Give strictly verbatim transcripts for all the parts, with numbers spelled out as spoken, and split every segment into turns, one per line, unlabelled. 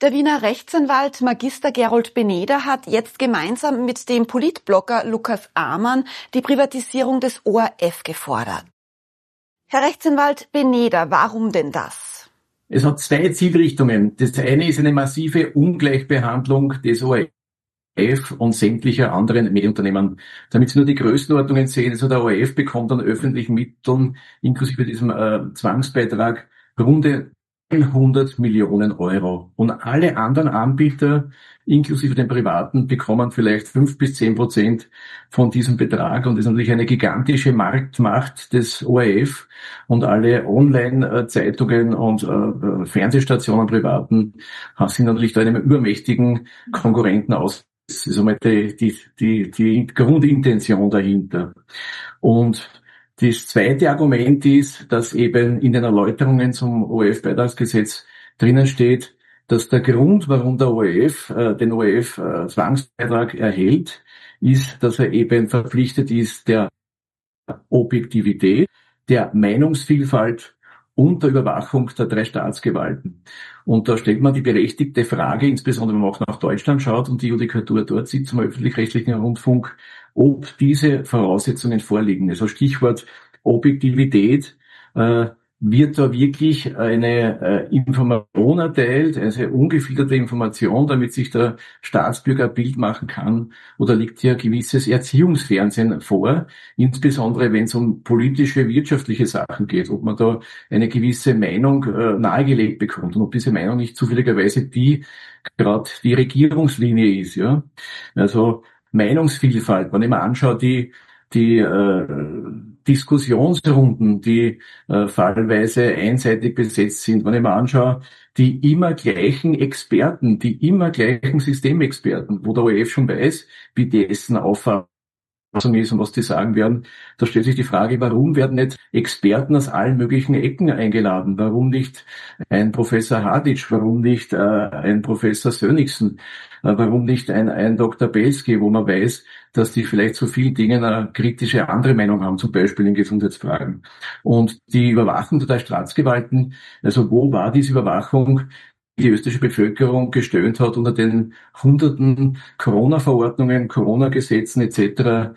Der Wiener Rechtsanwalt Magister Gerold Beneder hat jetzt gemeinsam mit dem Politblogger Lukas Amann die Privatisierung des O R F gefordert. Herr Rechtsanwalt Beneder, warum denn das?
Es hat zwei Zielrichtungen. Das eine ist eine massive Ungleichbehandlung des O R F und sämtlicher anderen Medienunternehmen. Damit Sie nur die Größenordnungen sehen, also der O R F bekommt an öffentlichen Mitteln inklusive diesem äh, Zwangsbeitrag runde hundert Millionen Euro. Und alle anderen Anbieter, inklusive den privaten, bekommen vielleicht fünf bis zehn Prozent von diesem Betrag. Und das ist natürlich eine gigantische Marktmacht des O R F. Und alle Online-Zeitungen und äh, Fernsehstationen privaten sind natürlich da einem übermächtigen Konkurrenten aus. Das ist einmal die, die, die, die Grundintention dahinter. Und das zweite Argument ist, dass eben in den Erläuterungen zum O R F-Beitragsgesetz drinnen steht, dass der Grund, warum der O R F äh, den O R F-Zwangsbeitrag äh, erhält, ist, dass er eben verpflichtet ist der Objektivität, der Meinungsvielfalt und der Überwachung der drei Staatsgewalten. Und da stellt man die berechtigte Frage, insbesondere wenn man auch nach Deutschland schaut und die Judikatur dort sieht, zum öffentlich-rechtlichen Rundfunk, ob diese Voraussetzungen vorliegen. Also Stichwort Objektivität, äh, wird da wirklich eine äh, Information erteilt, also ungefilterte Information, damit sich der Staatsbürger ein Bild machen kann, oder liegt hier gewisses Erziehungsfernsehen vor, insbesondere wenn es um politische, wirtschaftliche Sachen geht, ob man da eine gewisse Meinung äh, nahegelegt bekommt und ob diese Meinung nicht zufälligerweise die gerade die Regierungslinie ist, ja. Also Meinungsvielfalt, wenn ich mir anschaue, die die äh, Diskussionsrunden, die äh, fallweise einseitig besetzt sind, wenn ich mir anschaue, die immer gleichen Experten, die immer gleichen Systemexperten, wo der O R F schon weiß, wie dessen Auffassung ist und was die sagen werden, da stellt sich die Frage, warum werden nicht Experten aus allen möglichen Ecken eingeladen? Warum nicht ein Professor Haditsch? Warum nicht äh, ein Professor Sönnigsen? Äh, warum nicht ein, ein Doktor Belsky, wo man weiß, dass die vielleicht zu vielen Dingen eine kritische andere Meinung haben, zum Beispiel in Gesundheitsfragen. Und die Überwachung der Staatsgewalten, also wo war diese Überwachung, die österreichische Bevölkerung gestöhnt hat unter den hunderten Corona-Verordnungen, Corona-Gesetzen et cetera.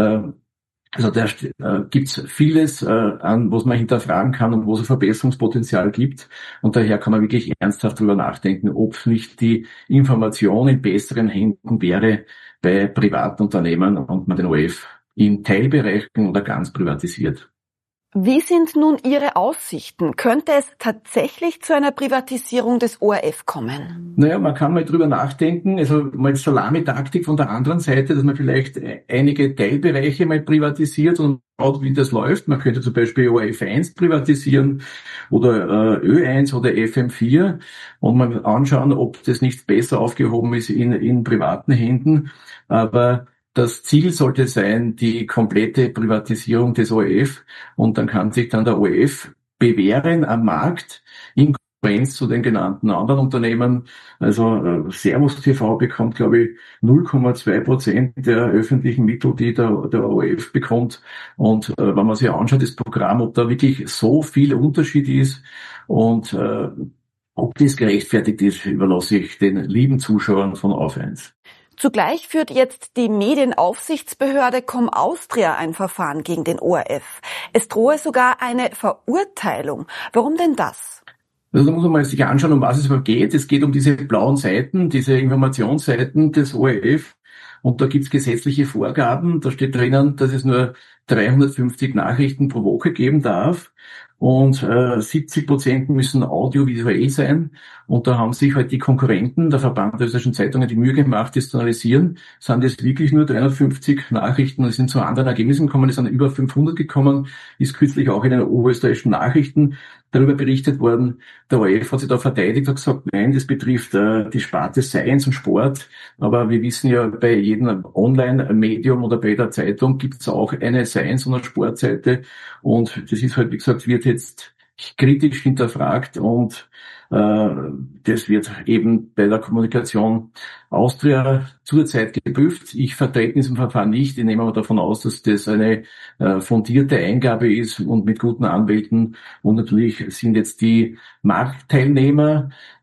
Also da äh, gibt's vieles, äh, an was man hinterfragen kann und wo es Verbesserungspotenzial gibt. Und daher kann man wirklich ernsthaft darüber nachdenken, ob nicht die Information in besseren Händen wäre bei privaten Unternehmen und man den O R F in Teilbereichen oder ganz privatisiert.
Wie sind nun Ihre Aussichten? Könnte es tatsächlich zu einer Privatisierung des O R F kommen?
Naja, man kann mal drüber nachdenken, also mal Salamitaktik von der anderen Seite, dass man vielleicht einige Teilbereiche mal privatisiert und schaut, wie das läuft. Man könnte zum Beispiel O R F eins privatisieren oder äh, Ö eins oder F M vier und mal anschauen, ob das nicht besser aufgehoben ist in, in privaten Händen. Aber das Ziel sollte sein, die komplette Privatisierung des O R F, und dann kann sich dann der O R F bewähren am Markt in Konkurrenz zu den genannten anderen Unternehmen. Also äh, Servus T V bekommt, glaube ich, null Komma zwei Prozent der öffentlichen Mittel, die der, der O R F bekommt. Und äh, wenn man sich anschaut, das Programm, ob da wirklich so viel Unterschied ist und äh, ob das gerechtfertigt ist, überlasse ich den lieben Zuschauern von Auf eins.
Zugleich führt jetzt die Medienaufsichtsbehörde ComAustria ein Verfahren gegen den O R F. Es drohe sogar eine Verurteilung. Warum denn das?
Also da muss man mal sich anschauen, um was es überhaupt geht. Es geht um diese blauen Seiten, diese Informationsseiten des O R F. Und da gibt's gesetzliche Vorgaben. Da steht drinnen, dass es nur dreihundertfünfzig Nachrichten pro Woche geben darf. Und äh, siebzig Prozent müssen audiovisuell sein. Und da haben sich halt die Konkurrenten, der Verband der österreichischen Zeitungen, die Mühe gemacht, das zu analysieren. Sind es wirklich nur dreihundertfünfzig Nachrichten? Es sind zu anderen Ergebnissen gekommen, es sind über fünfhundert gekommen. Ist kürzlich auch in den oberösterreichischen Nachrichten darüber berichtet worden. Der O R F hat sich da verteidigt, hat gesagt, nein, das betrifft äh, die Sparte Science und Sport. Aber wir wissen ja, bei jedem Online-Medium oder bei jeder Zeitung gibt es auch eine Science- und eine Sportseite. Und das ist halt, wie gesagt, wird jetzt kritisch hinterfragt, und äh, das wird eben bei der Kommunikation Austria zurzeit geprüft. Ich vertrete in diesem Verfahren nicht. Ich nehme aber davon aus, dass das eine äh, fundierte Eingabe ist und mit guten Anwälten. Und natürlich sind jetzt die Marktteilnehmer,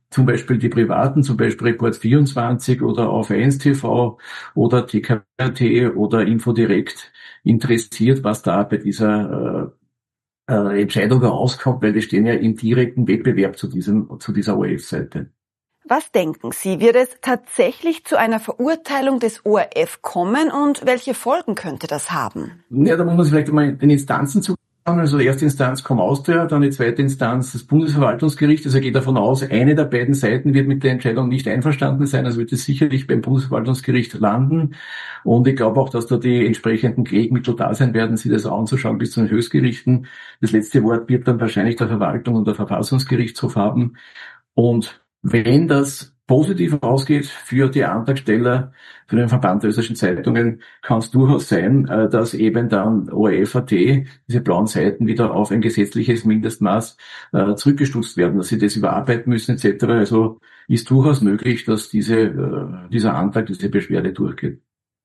zum Beispiel die privaten, zum Beispiel Report vierundzwanzig oder auf eins T V oder T K T oder Infodirekt interessiert, was da bei dieser äh, äh, Entscheidung rauskommt, weil wir stehen ja im direkten Wettbewerb zu diesem zu dieser O R F-Seite.
Was denken Sie, wird es tatsächlich zu einer Verurteilung des O R F kommen und welche Folgen könnte das haben?
Ja, da muss man sich vielleicht einmal den Instanzen zu Also erste Instanz Comm Austria, dann die zweite Instanz das Bundesverwaltungsgericht. Also ich gehe davon aus, eine der beiden Seiten wird mit der Entscheidung nicht einverstanden sein. Also wird es sicherlich beim Bundesverwaltungsgericht landen. Und ich glaube auch, dass da die entsprechenden Gegenmittel da sein werden, sich das anzuschauen bis zu den Höchstgerichten. Das letzte Wort wird dann wahrscheinlich der Verwaltung und der Verfassungsgerichtshof haben. Und wenn das positiv ausgeht für die Antragsteller, für den Verband der österreichischen Zeitungen, kann es durchaus sein, dass eben dann O R F Punkt A T, diese blauen Seiten, wieder auf ein gesetzliches Mindestmaß äh, zurückgestutzt werden, dass sie das überarbeiten müssen et cetera. Also ist durchaus möglich, dass diese, äh, dieser Antrag, diese Beschwerde durchgeht.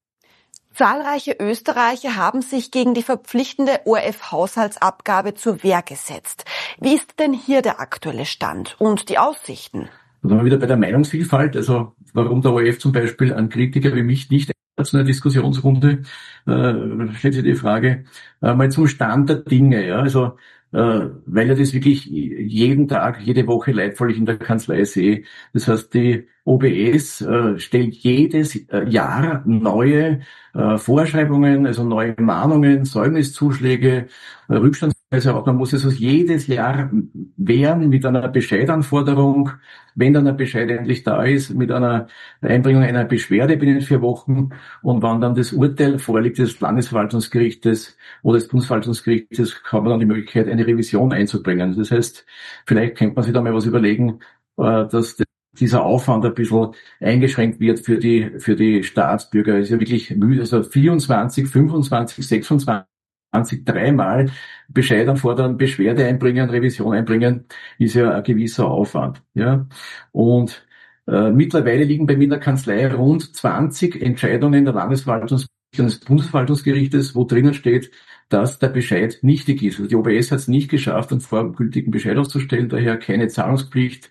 Zahlreiche Österreicher haben sich gegen die verpflichtende O R F-Haushaltsabgabe zur Wehr gesetzt. Wie ist denn hier der aktuelle Stand und die Aussichten?
Da sind wir wieder bei der Meinungsvielfalt. Also warum der O R F zum Beispiel einen Kritiker wie mich nicht zu einer Diskussionsrunde, äh, stellt sich die Frage, äh, mal zum Stand der Dinge. Ja, also äh, weil ja das wirklich jeden Tag, jede Woche leidvoll in der Kanzlei sehe. Das heißt, die O B S äh, stellt jedes äh, Jahr neue äh, Vorschreibungen, also neue Mahnungen, Säumniszuschläge, äh, Rückstandsweise auch. Man muss es also jedes Jahr wehren mit einer Bescheidanforderung, wenn dann ein Bescheid endlich da ist, mit einer Einbringung einer Beschwerde binnen vier Wochen und wann dann das Urteil vorliegt des Landesverwaltungsgerichtes oder des Bundesverwaltungsgerichtes, hat man dann die Möglichkeit, eine Revision einzubringen. Das heißt, vielleicht könnte man sich da mal was überlegen, dass dieser Aufwand ein bisschen eingeschränkt wird für die für die Staatsbürger. Es ist ja wirklich müde, also vierundzwanzig, fünfundzwanzig, sechsundzwanzig, dreimal Bescheid anfordern, Beschwerde einbringen, Revision einbringen, ist ja ein gewisser Aufwand. Ja, und äh, mittlerweile liegen bei mir in der Kanzlei rund zwanzig Entscheidungen der Landesverwaltungs- und des Bundesverwaltungsgerichtes, wo drinnen steht, dass der Bescheid nichtig ist. Also die O B S hat es nicht geschafft, einen vorgültigen Bescheid auszustellen, daher keine Zahlungspflicht.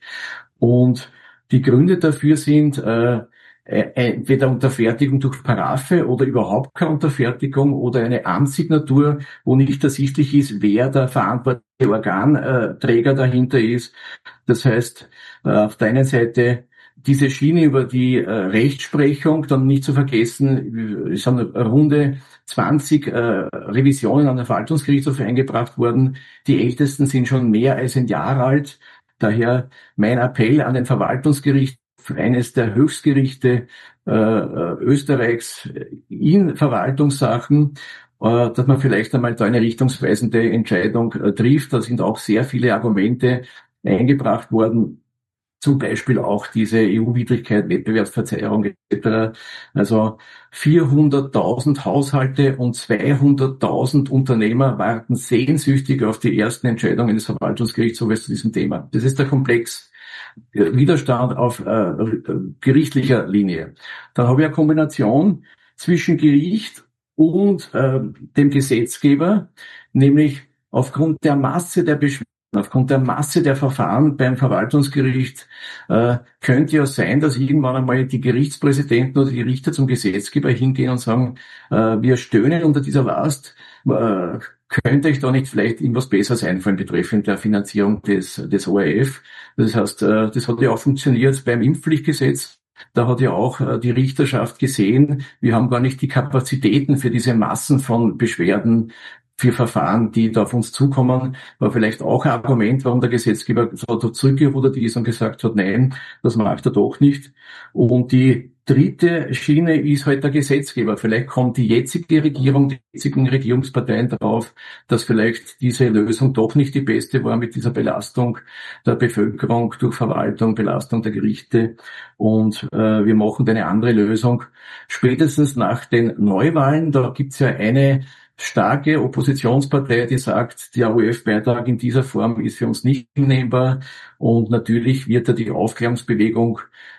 Und die Gründe dafür sind äh, entweder Unterfertigung durch Paraphe oder überhaupt keine Unterfertigung oder eine Amtssignatur, wo nicht ersichtlich ist, wer der verantwortliche Organträger dahinter ist. Das heißt, äh, auf der einen Seite diese Schiene über die äh, Rechtsprechung, dann nicht zu vergessen, es sind runde zwanzig äh, Revisionen an den Verwaltungsgerichtshof eingebracht worden. Die ältesten sind schon mehr als ein Jahr alt. Daher mein Appell an den Verwaltungsgericht, eines der Höchstgerichte äh, Österreichs in Verwaltungssachen, äh, dass man vielleicht einmal da eine richtungsweisende Entscheidung äh, trifft. Da sind auch sehr viele Argumente eingebracht worden, zum Beispiel auch diese E U-Widrigkeit, Wettbewerbsverzerrung et cetera. Also vierhunderttausend Haushalte und zweihunderttausend Unternehmer warten sehnsüchtig auf die ersten Entscheidungen des Verwaltungsgerichtshofes zu diesem Thema. Das ist der Komplex Widerstand auf äh, gerichtlicher Linie. Dann habe ich eine Kombination zwischen Gericht und äh, dem Gesetzgeber, nämlich aufgrund der Masse der Beschwerden, aufgrund der Masse der Verfahren beim Verwaltungsgericht äh, könnte ja sein, dass irgendwann einmal die Gerichtspräsidenten oder die Richter zum Gesetzgeber hingehen und sagen, äh, wir stöhnen unter dieser Last, äh, könnte euch da nicht vielleicht irgendwas Besseres einfallen betreffend der Finanzierung des, des O R F. Das heißt, äh, das hat ja auch funktioniert beim Impfpflichtgesetz. Da hat ja auch äh, die Richterschaft gesehen, wir haben gar nicht die Kapazitäten für diese Massen von Beschwerden, für Verfahren, die da auf uns zukommen, war vielleicht auch ein Argument, warum der Gesetzgeber so zurückgerudert ist und gesagt hat, nein, das macht er doch nicht. Und die dritte Schiene ist halt der Gesetzgeber. Vielleicht kommt die jetzige Regierung, die jetzigen Regierungsparteien darauf, dass vielleicht diese Lösung doch nicht die beste war mit dieser Belastung der Bevölkerung durch Verwaltung, Belastung der Gerichte. Und äh, wir machen eine andere Lösung. Spätestens nach den Neuwahlen, da gibt's ja eine starke Oppositionspartei, die sagt, der O R F-Beitrag in dieser Form ist für uns nicht hinnehmbar. Und natürlich wird da die Aufklärungsbewegung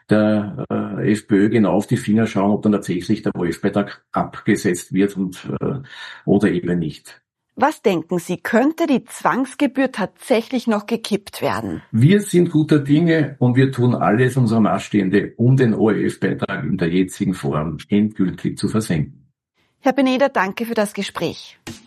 der äh, FPÖ genau auf die Finger schauen, ob dann tatsächlich der O R F-Beitrag abgesetzt wird und äh, oder eben nicht.
Was denken Sie, könnte die Zwangsgebühr tatsächlich noch gekippt werden?
Wir sind guter Dinge und wir tun alles unserer Macht Stehende, um den O R F-Beitrag in der jetzigen Form endgültig zu versenken.
Herr Beneder, danke für das Gespräch.